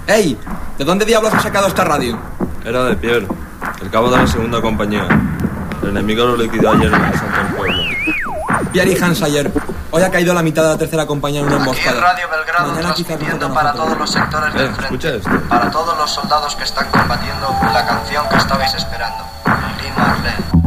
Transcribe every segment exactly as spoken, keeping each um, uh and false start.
¡Ey! ¿De dónde diablos has sacado esta radio? Era de Pierre, el cabo de la segunda compañía. El enemigo lo liquidó ayer en el asalto al pueblo. Pierre y Hans ayer. Hoy ha caído la mitad de la tercera compañía en una emboscada. Aquí en Radio Belgrado, mañana transmitiendo para todos los sectores del eh, frente. Para todos los soldados que están combatiendo, la canción que estabais esperando. Lili Marlene.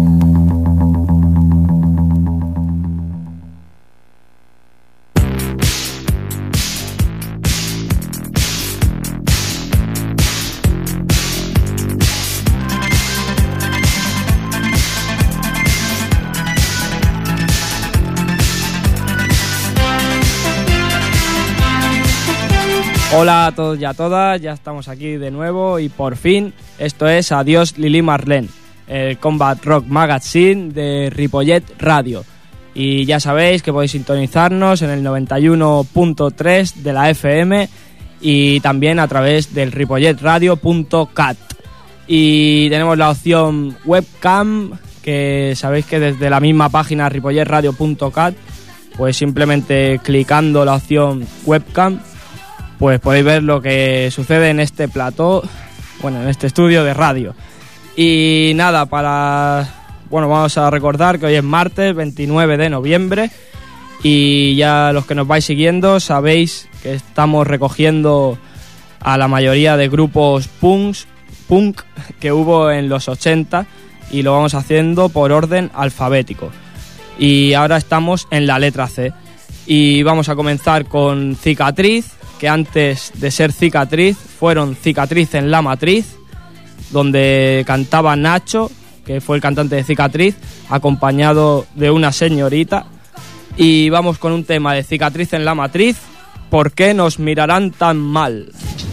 Hola a todos y a todas, ya estamos aquí de nuevo y por fin esto es Adiós Lili Marlene, el Combat Rock Magazine de Ripollet Radio. Y ya sabéis que podéis sintonizarnos en el noventa y uno punto tres de la F M y también a través del ripollet radio punto cat. Y tenemos la opción webcam, que sabéis que desde la misma página ripollet radio punto cat, pues simplemente clicando la opción webcam, pues podéis ver lo que sucede en este plató, bueno, en este estudio de radio. Y nada, para... Bueno, vamos a recordar que hoy es martes veintinueve de noviembre y ya los que nos vais siguiendo sabéis que estamos recogiendo a la mayoría de grupos punks, punk que hubo en los ochenta y lo vamos haciendo por orden alfabético. Y ahora estamos en la letra C y vamos a comenzar con Cicatriz, que antes de ser Cicatriz fueron Cicatriz en la Matriz, donde cantaba Nacho, que fue el cantante de Cicatriz, acompañado de una señorita. Y vamos con un tema de Cicatriz en la Matriz, ¿por qué nos mirarán tan mal?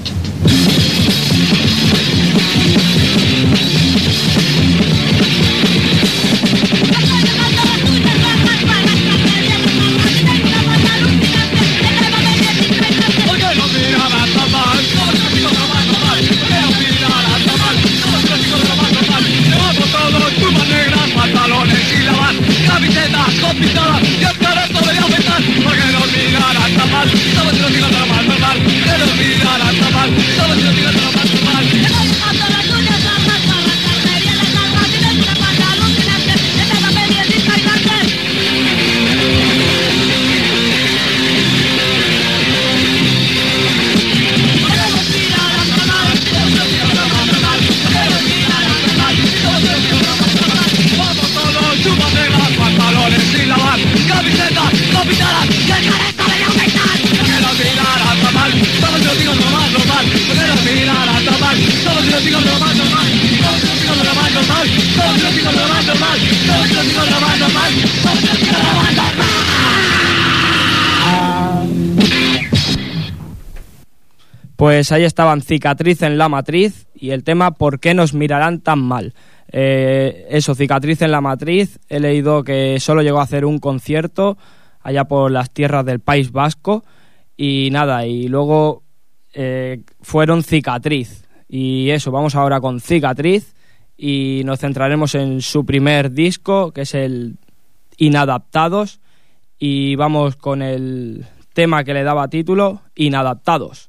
Pues ahí estaban Cicatriz en la Matriz y el tema ¿por qué nos mirarán tan mal? Eh, eso, Cicatriz en la Matriz, he leído que solo llegó a hacer un concierto allá por las tierras del País Vasco y nada, y luego eh, fueron Cicatriz. Y eso, vamos ahora con Cicatriz y nos centraremos en su primer disco, que es el Inadaptados, y vamos con el tema que le daba título, Inadaptados.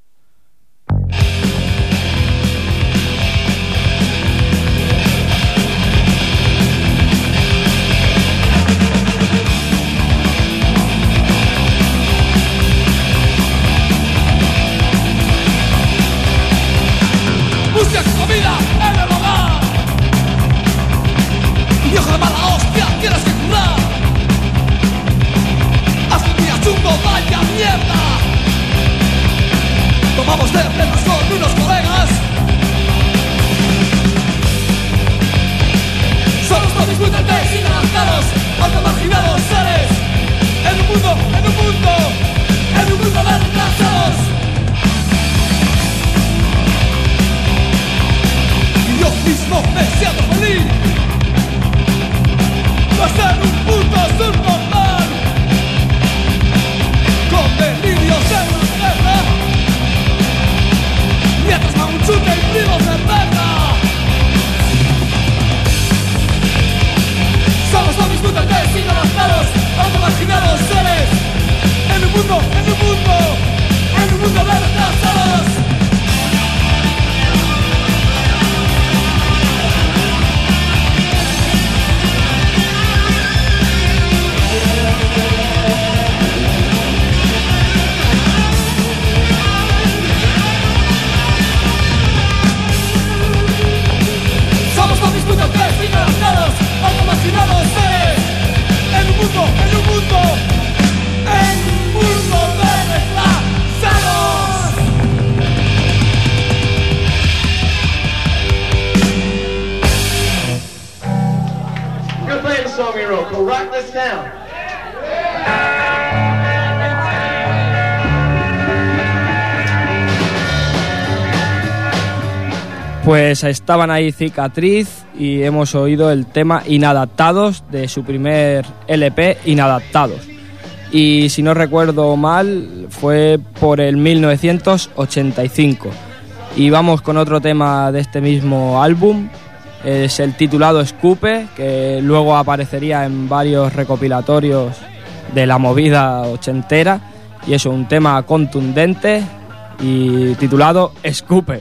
Buscas comida en el hogar. Tu viejo de mala hostia tienes que curar. Haz un día chungo, vaya mierda. Tomamos cervezas con unos colegas. Somos todos disfrutantes inadaptados, aunque marginados seres. En un mundo, en un mundo, en un mundo de retrasados. Yo mismo me siento feliz. Va a ser un puto subnormal, con delirios en la cabeza, mientras me hago un chute y privo cerveza. Somos zombies mutantes inadaptados. mundo, en un mundo, en un mundo de desplazados. We're playing a song we wrote called Rock This Town. Pues estaban ahí Cicatriz y hemos oído el tema Inadaptados de su primer L P, Inadaptados. Y si no recuerdo mal, fue por el mil novecientos ochenta y cinco. Y vamos con otro tema de este mismo álbum, es el titulado Escupe, que luego aparecería en varios recopilatorios de la movida ochentera. Y eso, un tema contundente y titulado Escupe.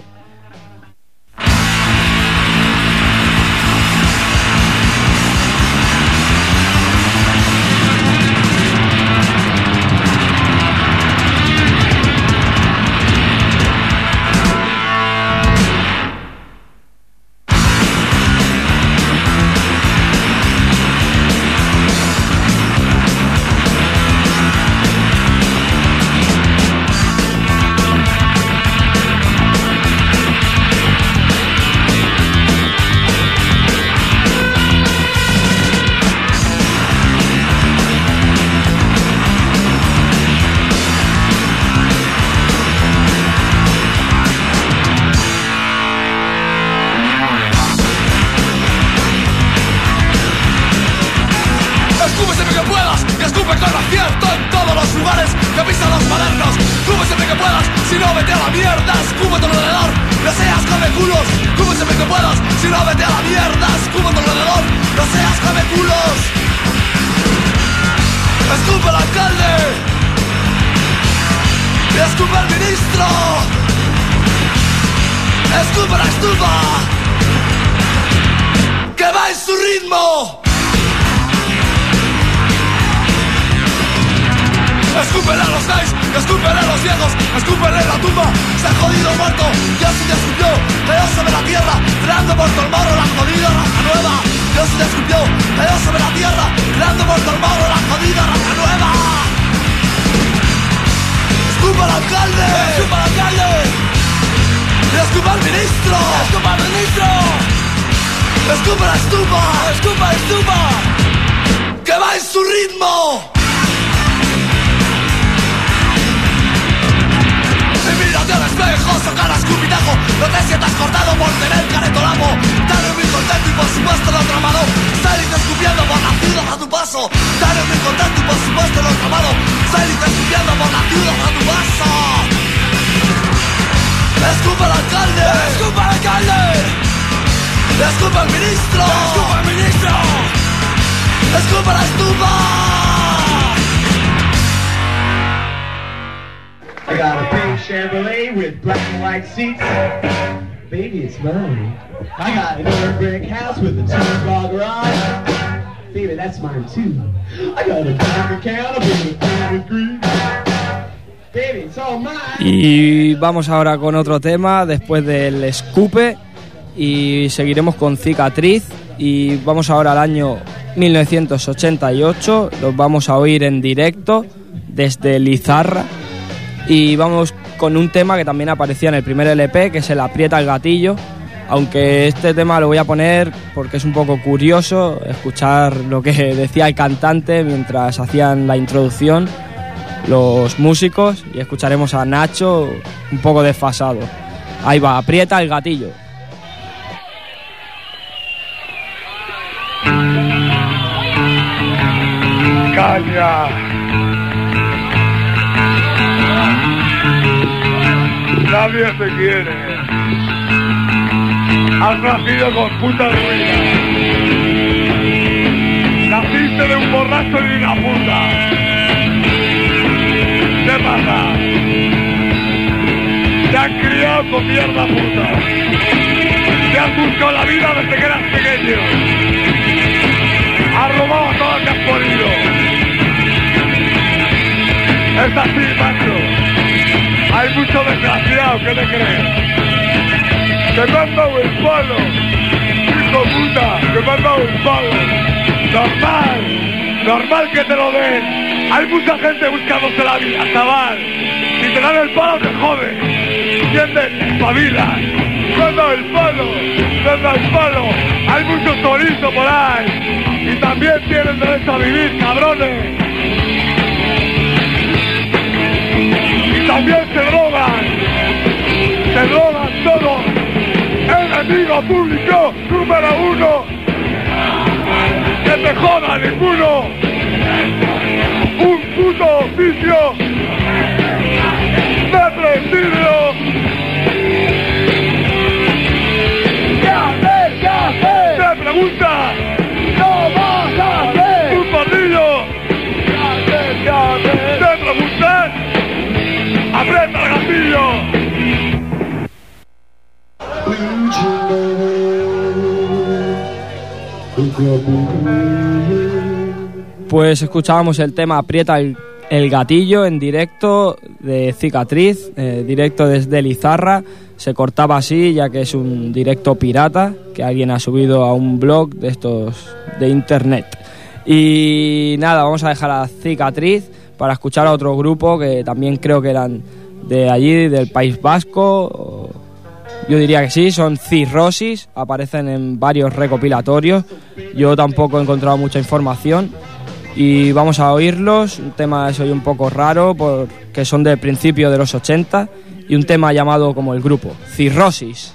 Escúpele a los gays, escúpele a los viejos, escúpele en la tumba, se ha jodido muerto, Dios se te escupió, Dios sobre la tierra, creando por tu morro la jodida raza nueva. Dios se te escupió, Dios sobre la tierra, creando por tu morro la jodida raza nueva. Escupa al alcalde, escupa al alcalde, escupa al ministro, escupa al ministro, escupa la estupa, escupa la estupa, que va en su ritmo. Mírate al espejo, sacar a escupitajo. No te sientas cortado por tener caretolamo. Dale muy contento y por supuesto el otro mano. Salís escupiendo por la ciudad a tu paso. Dale muy contento y por supuesto el otro mano. Salís escupiendo por la ciudad a tu paso. Escupa al alcalde, escupa al alcalde, escupa al ministro, escupa al ministro, escupa la estupa. I got a pink Chevrolet with black and white seats. Baby, it's mine. I got an old brick house with a two-car garage. Baby, that's mine too. I got a bank account with a degree. Baby, it's all mine. Y vamos ahora con otro tema después del Escupe y seguiremos con Cicatriz y vamos ahora al año mil novecientos ochenta y ocho. Los vamos a oír en directo desde Lizarra. Y vamos con un tema que también aparecía en el primer L P, que es el Aprieta el gatillo, aunque este tema lo voy a poner porque es un poco curioso escuchar lo que decía el cantante mientras hacían la introducción los músicos, y escucharemos a Nacho un poco desfasado. Ahí va, Aprieta el gatillo. Caña. Nadie te quiere. Has nacido con puta ruina. Naciste de un borracho y una puta. ¿Qué pasa? Te han criado con mierda puta. Te has buscado la vida desde que eras pequeño. Has robado todo lo que has podido. Es así, macho. Hay mucho desgraciado, ¿qué te crees? Que me han dado el palo, hijo puta, que me han dado el palo. Normal, normal que te lo den. Hay mucha gente buscándose la vida, chaval. Si te dan el palo te jode, ¿entiendes? Espabila. Suelta el palo, suelta el palo. Hay mucho chorizo por ahí y también tienen derecho a vivir, cabrones. Y también se drogan, se drogan todos. Enemigo público número uno. Que te joda ninguno. Un puto oficio de presidio. ¿Qué hacer? ¿Qué hacer? Te pregunta. No vas a hacer. Un patillo. ¿Qué hacer? ¿Qué hacer? Te preguntas. Aprieta el gatillo. Pues escuchábamos el tema Aprieta el, el gatillo en directo de Cicatriz, eh, directo desde Lizarra. Se cortaba así ya que es un directo pirata que alguien ha subido a un blog de estos de internet. Y nada, vamos a dejar a Cicatriz para escuchar a otro grupo que también creo que eran de allí, del País Vasco. Yo diría que sí, son Cirrosis, aparecen en varios recopilatorios. Yo tampoco he encontrado mucha información y vamos a oírlos. Un tema es hoy un poco raro porque son del principio de los ochenta y un tema llamado como el grupo, Cirrosis.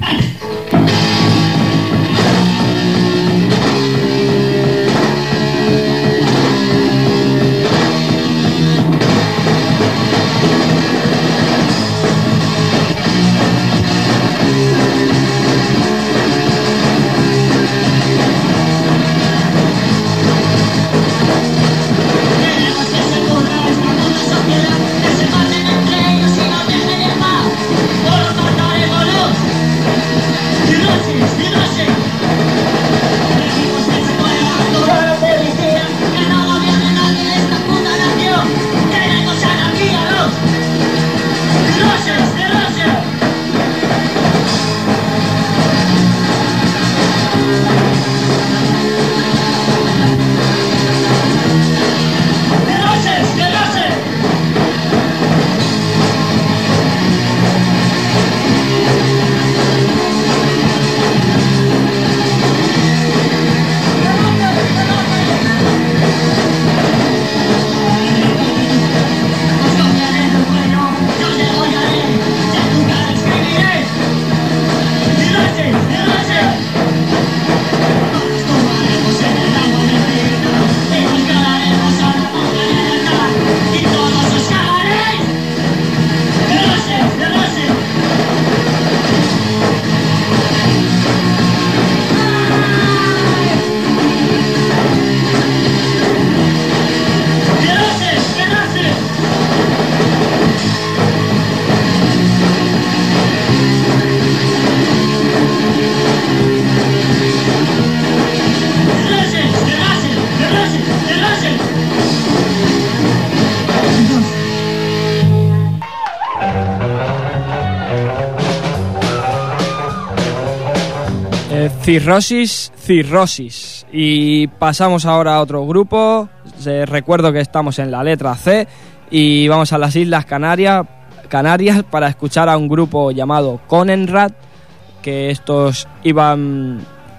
Cirrosis, Cirrosis. Y pasamos ahora a otro grupo. Eh, recuerdo que estamos en la letra C y vamos a las Islas Canarias, Canarias para escuchar a un grupo llamado Conenrad, que estos iban,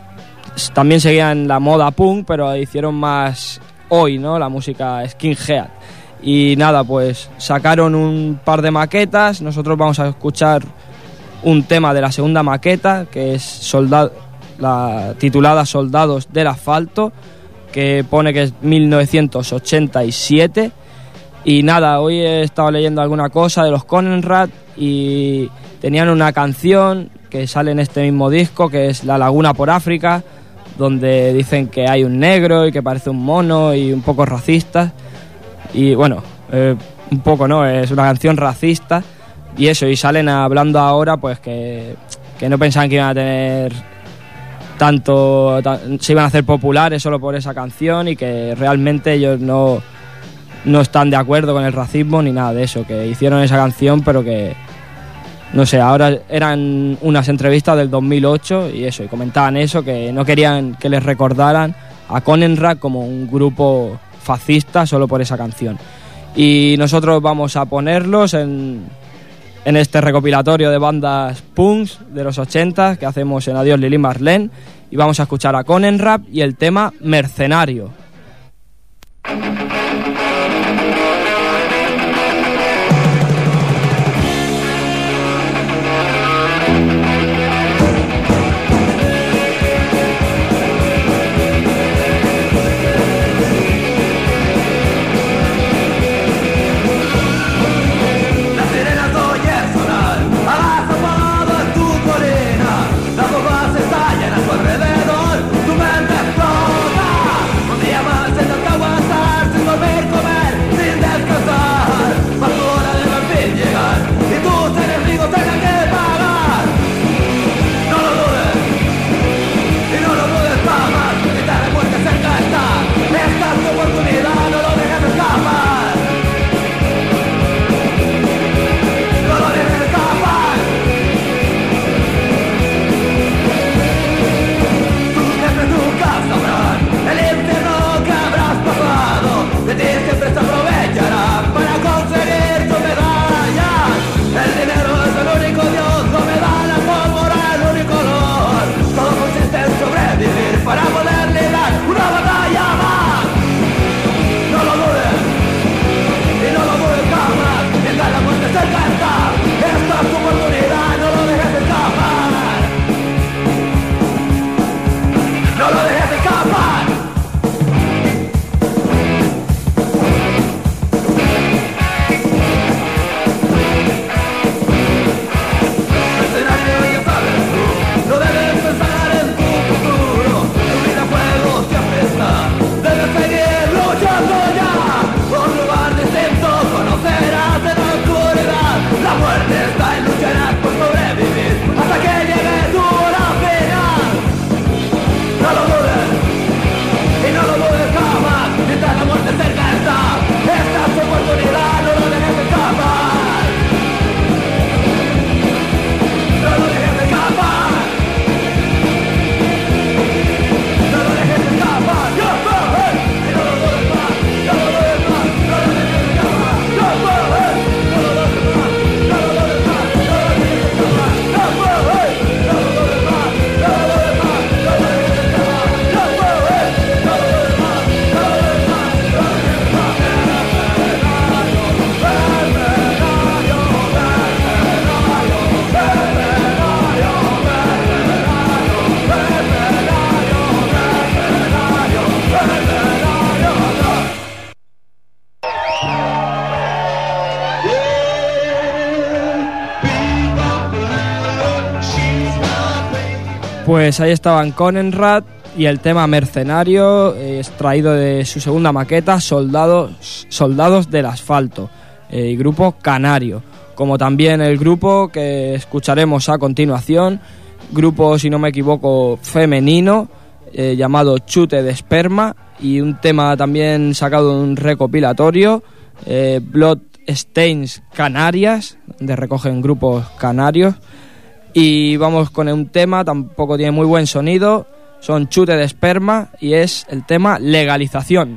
también seguían la moda punk, pero hicieron más hoy, ¿no? La música skinhead. Y nada, pues sacaron un par de maquetas. Nosotros vamos a escuchar un tema de la segunda maqueta, que es soldado, la titulada Soldados del Asfalto, que pone que es mil novecientos ochenta y siete. Y nada, hoy he estado leyendo alguna cosa de los Conenrad y tenían una canción que sale en este mismo disco, que es La Laguna por África, donde dicen que hay un negro y que parece un mono y un poco racista. Y bueno, eh, un poco no, es una canción racista y eso, y salen hablando ahora pues que, que no pensaban que iban a tener tanto, tan, se iban a hacer populares solo por esa canción y que realmente ellos no, no están de acuerdo con el racismo ni nada de eso, que hicieron esa canción pero que, no sé, ahora eran unas entrevistas del dos mil ocho y eso, y comentaban eso, que no querían que les recordaran a Conenrad como un grupo fascista solo por esa canción. Y nosotros vamos a ponerlos en, en este recopilatorio de bandas punks de los ochenta que hacemos en Adiós Lili Marlene, y vamos a escuchar a Conenrad y el tema Mercenario. Pues ahí estaban Conenrad y el tema Mercenario, eh, extraído de su segunda maqueta, Soldados, Soldados del Asfalto, eh, y grupo canario. Como también el grupo que escucharemos a continuación, grupo, si no me equivoco, femenino, eh, llamado Chute de Esperma, y un tema también sacado de un recopilatorio, eh, Blood Stains Canarias, donde recogen grupos canarios. Y vamos con un tema, tampoco tiene muy buen sonido, son Chute de Esperma y es el tema Legalización.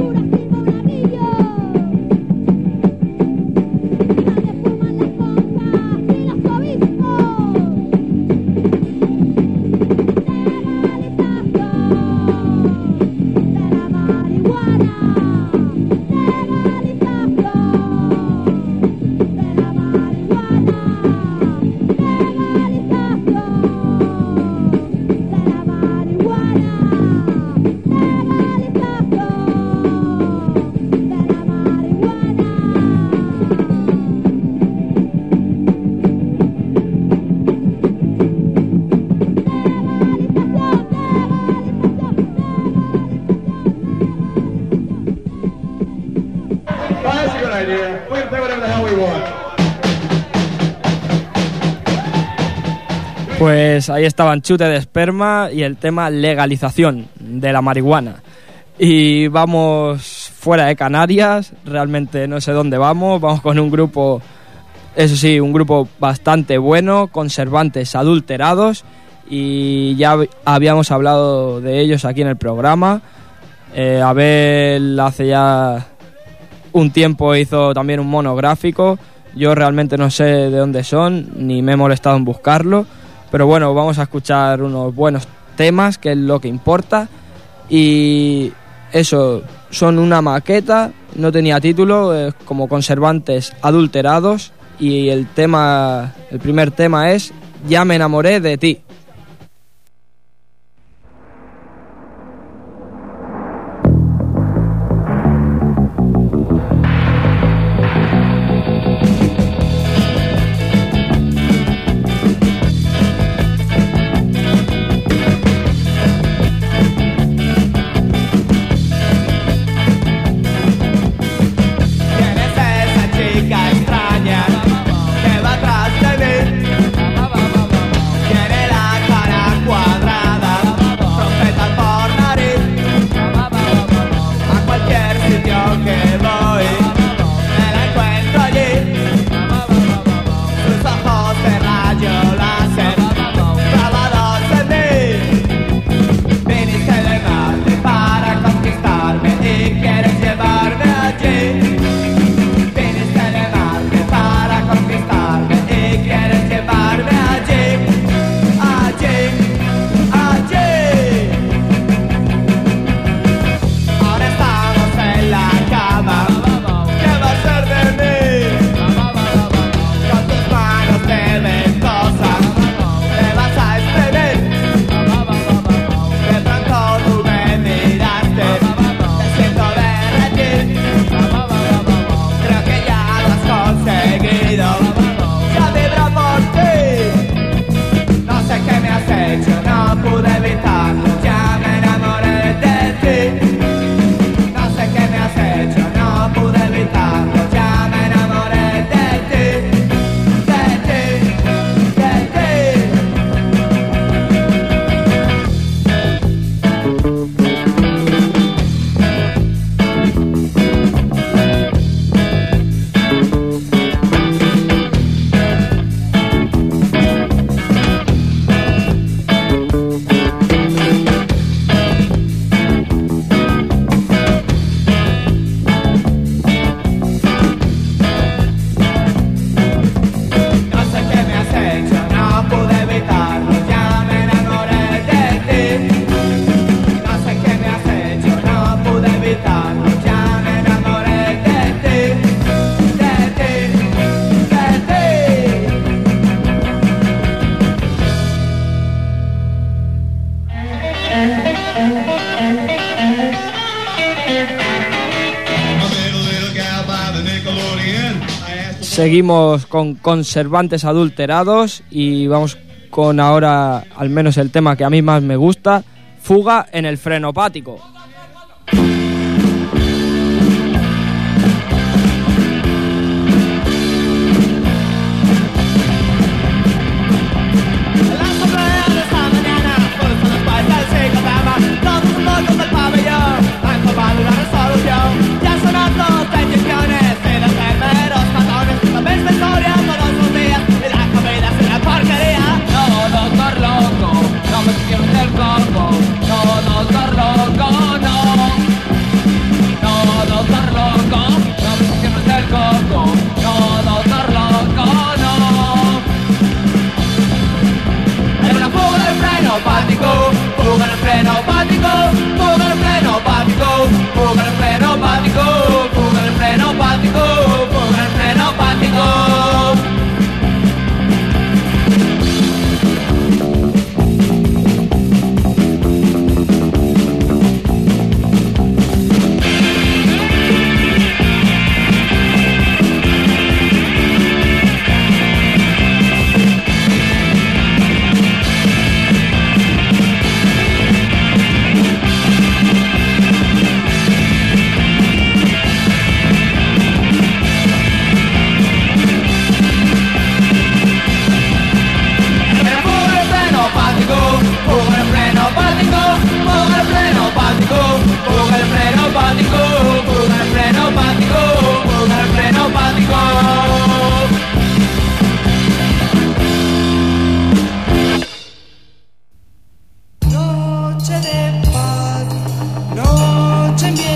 Nadie fuma las compras. Pues ahí estaban Chute de Esperma y el tema legalización de la marihuana. Y vamos fuera de Canarias, realmente no sé dónde vamos, vamos con un grupo, eso sí, un grupo bastante bueno, Conservantes Adulterados, y ya habíamos hablado de ellos aquí en el programa. Eh, Abel hace ya un tiempo hizo también un monográfico, yo realmente no sé de dónde son, ni me he molestado en buscarlo, pero bueno, vamos a escuchar unos buenos temas, que es lo que importa, y eso, son una maqueta, no tenía título, es como Conservantes Adulterados, y el tema, el primer tema es Ya me enamoré de ti. Seguimos con Conservantes Adulterados y vamos con ahora al menos el tema que a mí más me gusta, Fuga en el frenopático.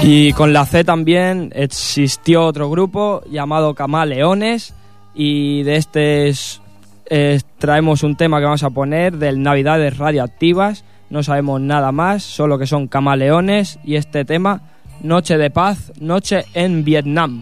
Y con la C también existió otro grupo llamado Camaleones, y de este es, eh, traemos un tema que vamos a poner del Navidades Radioactivas. No sabemos nada más, solo que son Camaleones y este tema, Noche de Paz, Noche en Vietnam.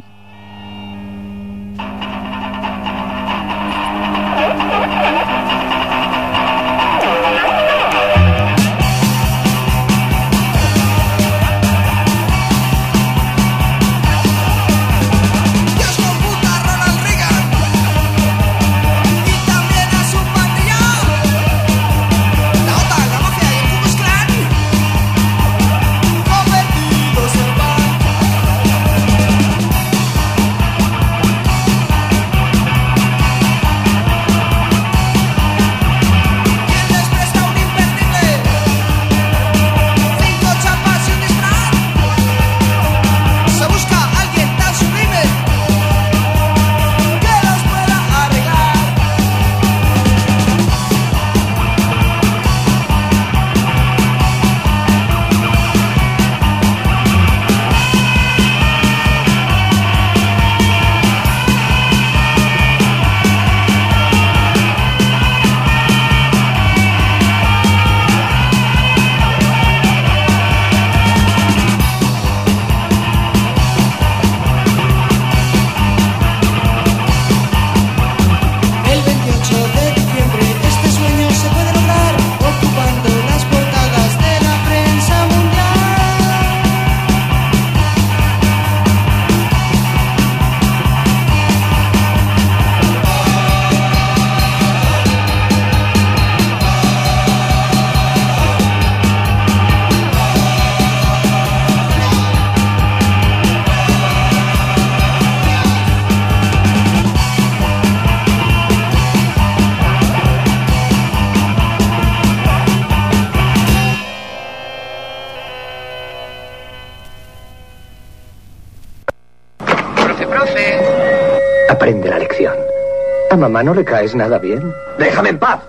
Aprende la lección. A mamá no le caes nada bien. ¡Déjame en paz!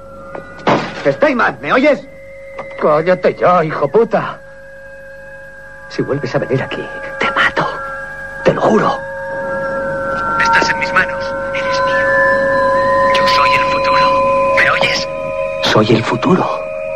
¡Steinman! ¿Me oyes? Cállate ya, hijo puta. Si vuelves a venir aquí, te mato. Te lo juro. Estás en mis manos. Eres mío. Yo soy el futuro. ¿Me oyes? Soy el futuro.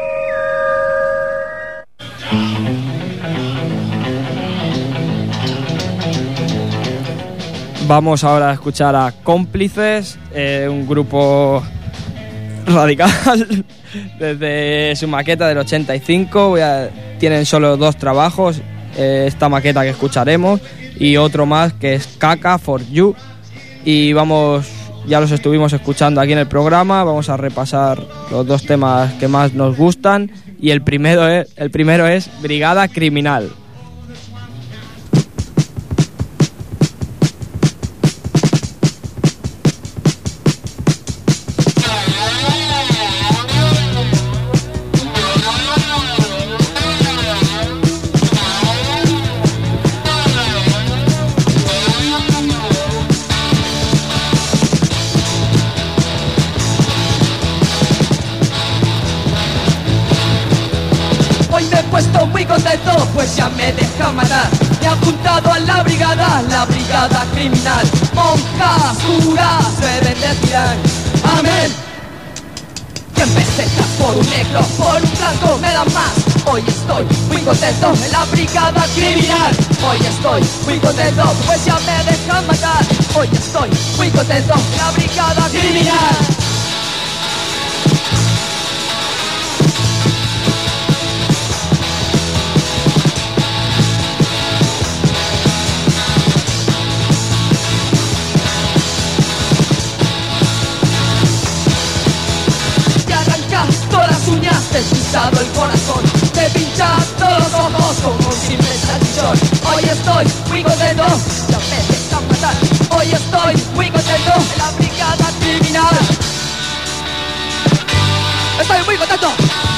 Vamos ahora a escuchar a Cómplices, eh, un grupo radical desde su maqueta del ochenta y cinco. Voy a, tienen solo dos trabajos, eh, esta maqueta que escucharemos y otro más que es Caca for You. Y vamos, ya los estuvimos escuchando aquí en el programa, vamos a repasar los dos temas que más nos gustan y el primero es, el primero es Brigada Criminal. Pues ya me deja matar. Me ha apuntado a la brigada, la brigada criminal. Monjas, curas, se bendecirán. Amén. Cien pesetas por un negro, por un blanco me dan más. Hoy estoy muy contento en la brigada criminal. Hoy estoy muy contento, pues ya me dejan matar. Hoy estoy muy contento en la brigada criminal. Te he pisado el corazón, te he pinchado los ojos como un simple salchichón. Hoy estoy muy contento, ya me dejan matar. Hoy estoy muy contento en la brigada criminal. Estoy muy contento.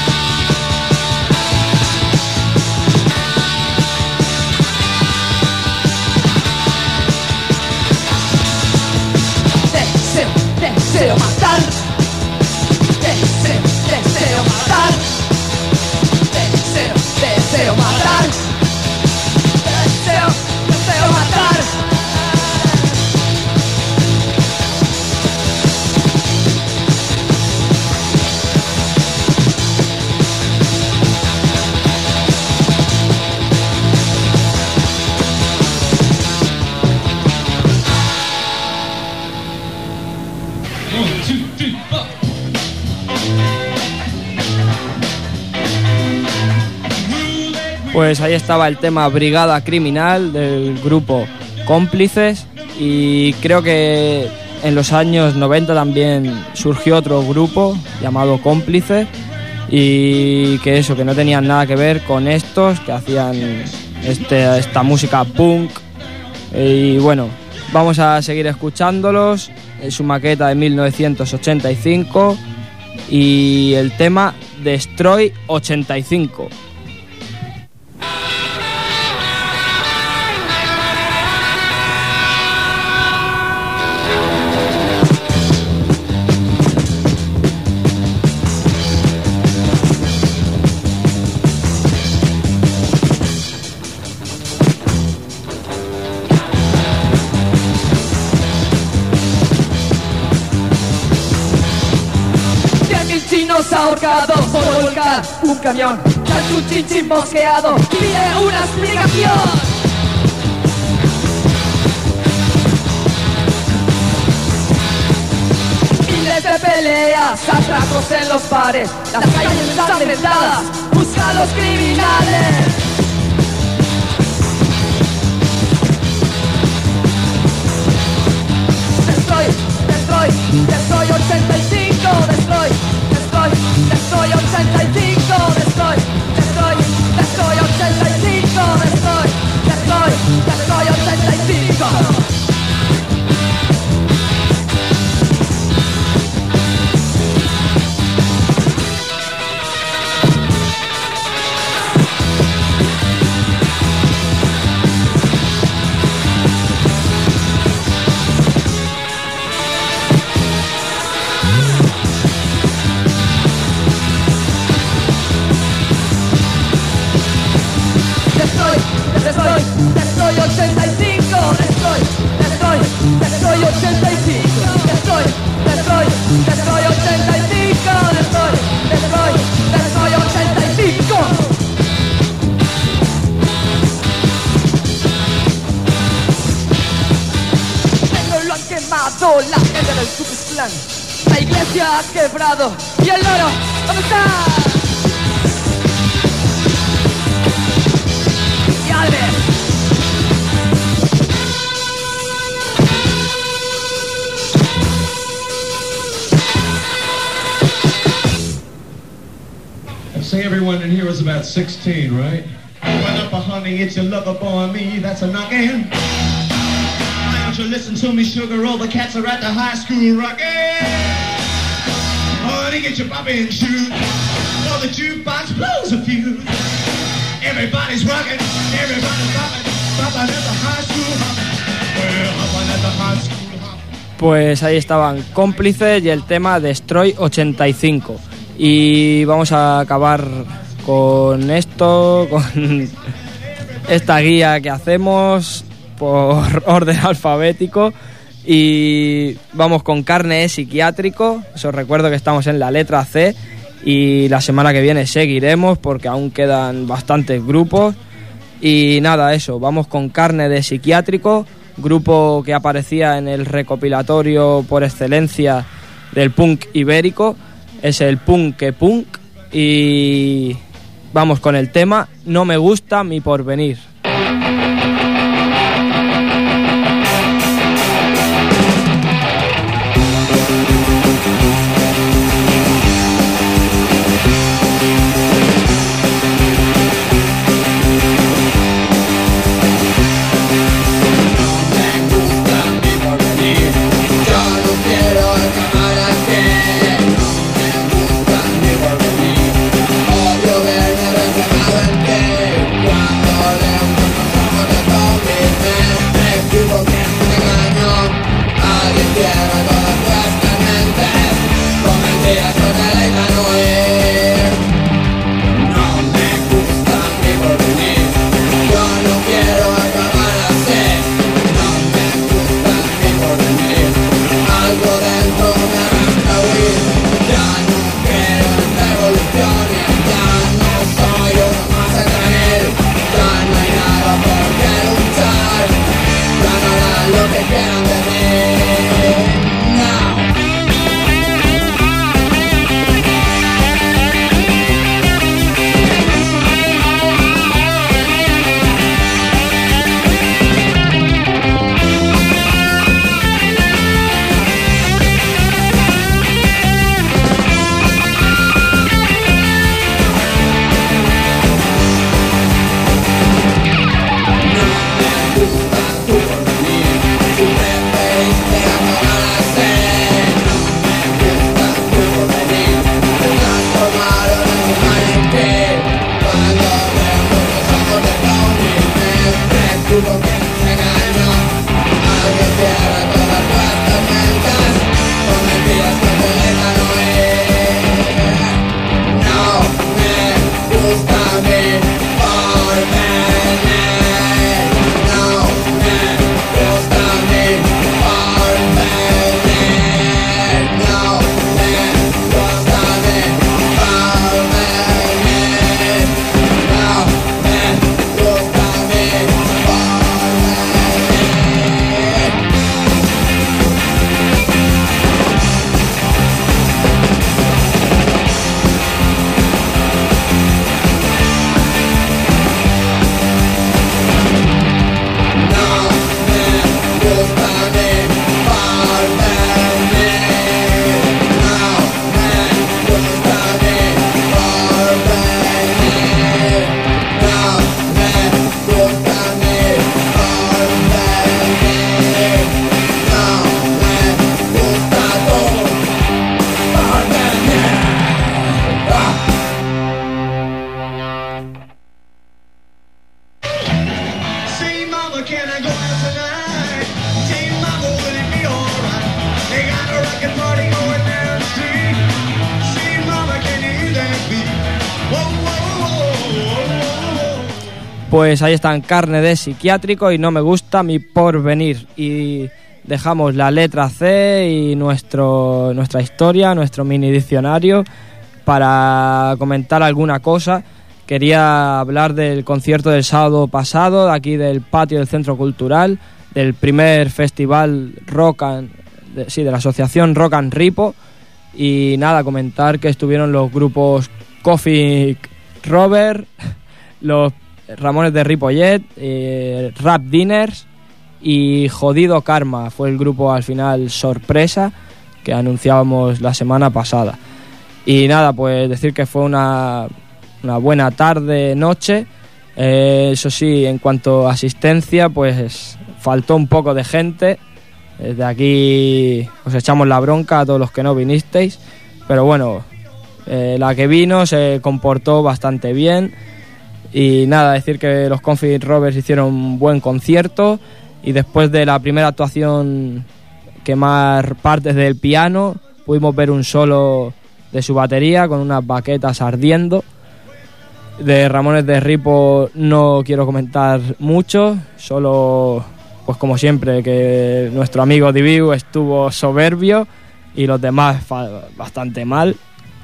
Deseo, deseo matar. Deseo, deseo matar. Deseo, deseo matar. Deseo Pues ahí estaba el tema Brigada Criminal del grupo Cómplices, y creo que en los años noventa también surgió otro grupo llamado Cómplices, y que eso, que no tenían nada que ver con estos, que hacían este, esta música punk. Y bueno, vamos a seguir escuchándolos en su maqueta de mil novecientos ochenta y cinco y el tema Destroy ochenta y cinco. Ahorcado por volcar un camión, tras un chinchín mosqueado, pide una explicación. Miles de peleas, atracos en los bares, las calles están vendadas, busca a los criminales. Destroy, destroy, destroy ochenta y cinco, destroy. Destroy ochenta y cinco, destroy, destroy, destroy ochenta y cinco, destroy, destroy, destroy ochenta y cinco. ochenta y cinco, destroy, destroy, destroy ochenta y cinco, destroy, destroy, destroy ochenta y cinco, destroy, destroy, destroy ochenta y cinco. Pero lo han quemado la gente del Ku Klux Klan, la iglesia ha quebrado y el oro, ¿dónde está? Y a ver. Say everyone in here was about sixteen, right? Run up a honey, it's your lover boy, me, that's a knockin'. Why don't you listen to me, sugar, all the cats are at the high school rockin'. Honey, get your bobbin shoes, while the jukebox blows a fuse. Everybody's rockin', everybody's boppin', boppin' at the high school hoppin'. Well, hoppin' at the high school hoppin'. Pues ahí estaban Cómplices y el tema Destroy ochenta y cinco. Y vamos a acabar con esto, con esta guía que hacemos por orden alfabético. Y vamos con Carne de Psiquiátrico. Os recuerdo que estamos en la letra C y la semana que viene seguiremos porque aún quedan bastantes grupos. Y nada, eso, vamos con Carne de Psiquiátrico, grupo que aparecía en el recopilatorio por excelencia del punk ibérico. Es el Punk que Punk y vamos con el tema No me gusta mi porvenir. Pues ahí están, Carne de Psiquiátrico y No me gusta mi porvenir. Y dejamos la letra C y nuestro, nuestra historia, nuestro mini diccionario para comentar alguna cosa. Quería hablar del concierto del sábado pasado, de aquí del patio del Centro Cultural, del primer festival Rock and, de, sí, de la asociación Rock and Ripo. Y nada, comentar que estuvieron los grupos Coffee Robert, los Ramones de Ripollet, eh, Rap Diners y Jodido Karma. Fue el grupo al final sorpresa que anunciábamos la semana pasada. Y nada, pues decir que fue una, una buena tarde, noche. Eh, eso sí, en cuanto a asistencia, pues faltó un poco de gente. Desde aquí os echamos la bronca a todos los que no vinisteis. Pero bueno, eh, la que vino se comportó bastante bien. Y nada, decir que los Coffee Roberts hicieron un buen concierto. Y después de la primera actuación, quemar partes del piano, pudimos ver un solo de su batería con unas baquetas ardiendo. De Ramones de Ripo no quiero comentar mucho, solo pues como siempre que nuestro amigo Diviu estuvo soberbio y los demás bastante mal.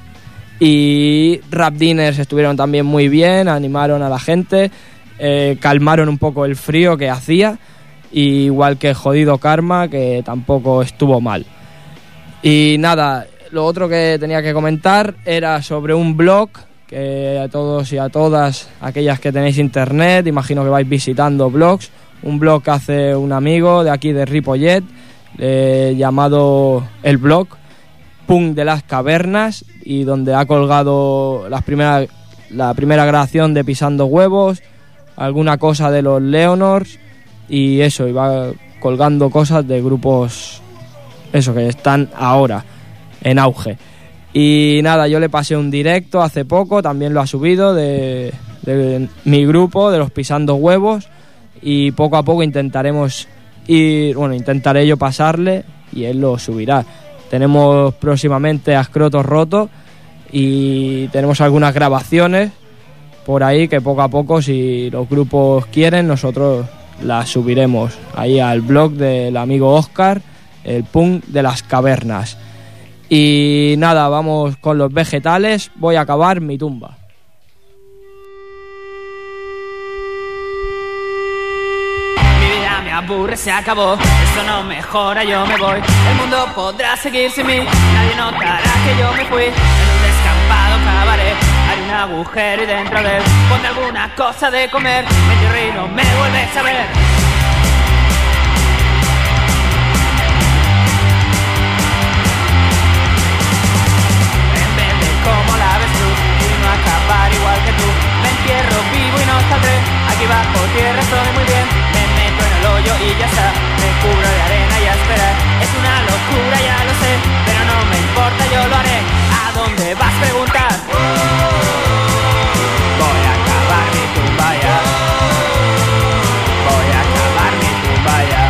Y Rap Diners estuvieron también muy bien, animaron a la gente, eh, calmaron un poco el frío que hacía, igual que Jodido Karma, que tampoco estuvo mal. Y nada, lo otro que tenía que comentar era sobre un blog que a todos y a todas aquellas que tenéis internet, imagino que vais visitando blogs, un blog que hace un amigo de aquí de Ripollet, eh, llamado El Blog Punk de las Cavernas, y donde ha colgado las primeras, la primera grabación de Pisando Huevos, alguna cosa de los Leonors y eso, y va colgando cosas de grupos eso que están ahora en auge. Y nada, yo le pasé un directo hace poco, también lo ha subido de, de mi grupo, de los Pisando Huevos, y poco a poco intentaremos ir, bueno, intentaré yo pasarle y él lo subirá. Tenemos próximamente a Escroto Roto y tenemos algunas grabaciones por ahí que poco a poco, si los grupos quieren, nosotros las subiremos ahí al blog del amigo Oscar, el Punk de las Cavernas. Y nada, vamos con los vegetales. Voy a acabar mi tumba. Mi vida me aburre, se acabó. Esto no mejora, yo me voy. El mundo podrá seguir sin mí. Nadie notará que yo me fui. En un descampado cabaret hay un agujero y dentro de él ponte alguna cosa de comer. Me entierro y no me vuelves a ver. Como la avestruz y no acabar igual que tú. Me entierro vivo y no saldré. Aquí bajo tierra estoy muy bien. Me meto en el hoyo y ya está. Me cubro de arena y a esperar. Es una locura, ya lo sé, pero no me importa, yo lo haré. ¿A dónde vas? Preguntar. Voy a acabar mi tumba ya. Voy a acabar mi tumba ya.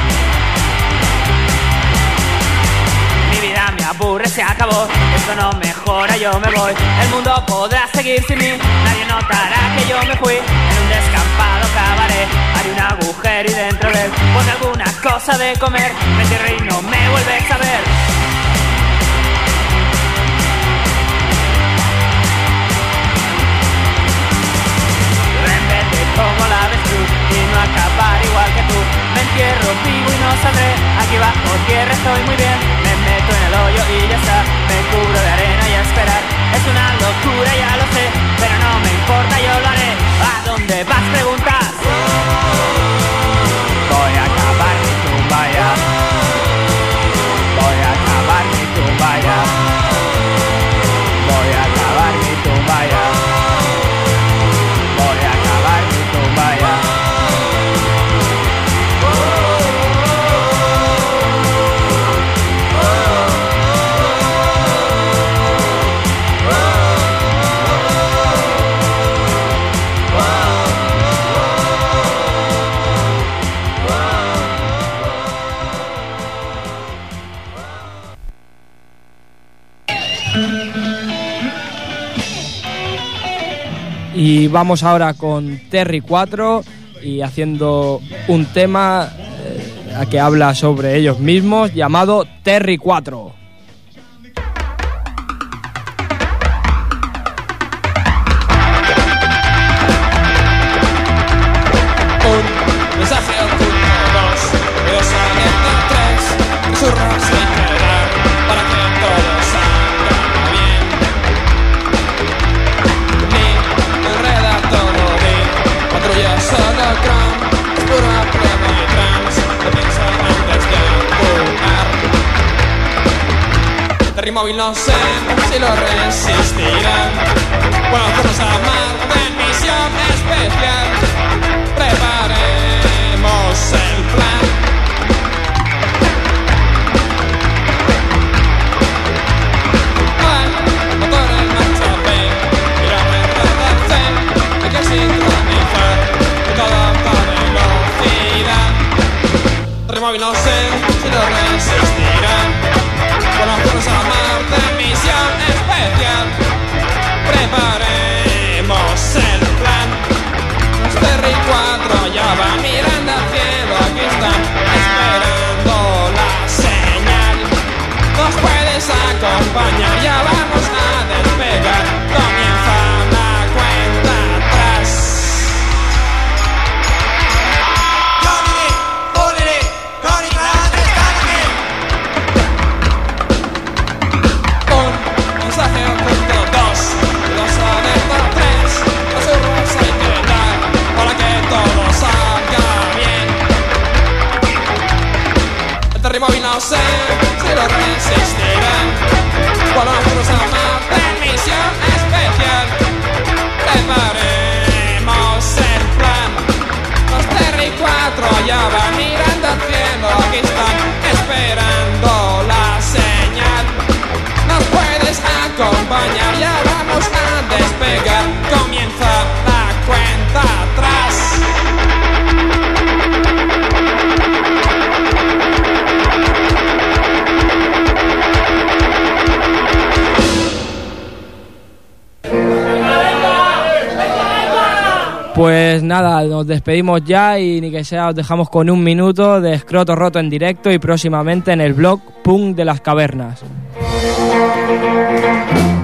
Mi vida me aburre, se acabó. Esto no mejora, yo me voy. El mundo podrá seguir sin mí. Nadie notará que yo me fui. En un descampado cabaret haré un agujero y dentro de él pon alguna cosa de comer. Me entierro y no me vuelves a ver. En vez de como la avestruz y no acabar igual que tú. Me entierro vivo y no saldré. Aquí bajo tierra estoy muy bien. Me meto en el hoyo y ya está. Me cubro de arena y a esperar. Es una locura, ya lo sé, pero no me importa, yo lo haré. ¿A dónde vas? Preguntas. Voy a acabar mi tumba ya. Voy a acabar mi tumba ya. Voy a acabar mi tumba ya. Voy a acabar mi tumba ya. Y vamos ahora con Terry cuatro y haciendo un tema eh, que habla sobre ellos mismos llamado Terry cuatro. Terry móvil no sé si lo resistirán. Bueno, vamos a amar de misión especial. Preparemos el plan. Al motor en marcha B, mirar en C, hay que sincronizar y todo a velocidad. Terry móvil no sé si lo resistirán. Bueno, vamos a amar de misión especial. Preparemos el plan. Los Terry cuatro ya van mirando al cielo. Aquí están esperando la señal. Nos puedes acompañar, ya vamos a despegar. Comienza la cuenta atrás. Johnny, Johnny, Johnny, grande, están aquí. Mensaje oculto dos, dos alerta tres, los susurros hay que dar para que todo salga bien. El Terry móvil no sé si lo resistirán. Cuando nosotros amar de misión especial, preparemos el plan. Los Terry cuatro ya van mirando al cielo, aquí están esperando la señal. Nos puedes acompañar, ya vamos a despegar. Comienza la cuenta atrás. Pues nada, nos despedimos ya y ni que sea os dejamos con un minuto de Escroto Roto en directo y próximamente en el blog Punk de las Cavernas.